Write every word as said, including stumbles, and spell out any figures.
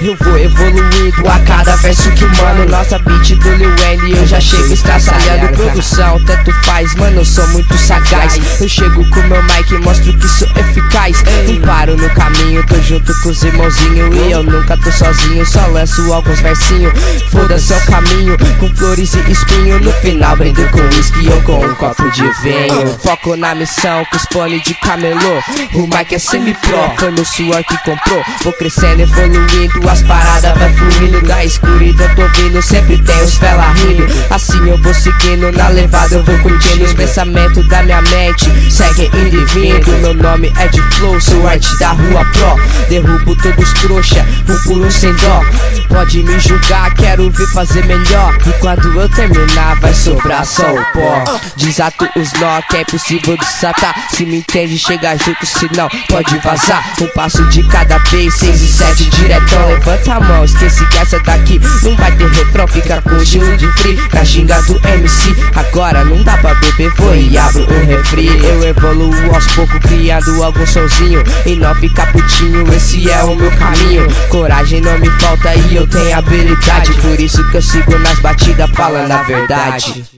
Eu vou evoluindo a cada verso que mano. Nossa beat do Lil Wayne, eu já chego estraçalhando. Produção, tanto faz, mano, eu sou muito sagaz. Eu chego com meu mic e mostro que sou eficaz. Não paro no caminho, tô junto com os irmãozinhos. E eu nunca tô sozinho, só lanço alguns versinhos. Foda-se é o caminho, com flores e espinho. No final brindo com whisky ou com um copo de vinho. Foco na missão, com os pone de camelô. O mic é semi-pro, foi meu suor que comprou. Vou crescendo, evoluindo, as paradas vai fluindo. Da escuridão tô vindo, sempre tem os fela rindo. Assim eu vou seguindo, na levada eu vou curtindo. Os pensamentos da minha mente seguem indo e vindo. Meu nome é de Flow, sou arte da rua pro. Derrubo todos trouxa, um por um sem dó. Pode me julgar, quero ver fazer melhor. E quando eu terminar vai sobrar só o pó. Desato os nó que é impossível desatar. Se me entende chega junto, se não pode vazar. Um passo de cada vez, seis e sete diretão. Levanta a mão, esquece que essa daqui não vai ter refrão. Fica com o estilo de free, na ginga do M C. Agora não dá pra beber, vou e abro um refri. Eu evoluo aos poucos, criando algum sonzinho. E não fica putinho, esse é o meu caminho. Coragem não me falta e eu tenho habilidade. Por isso que eu sigo nas batidas falando a verdade.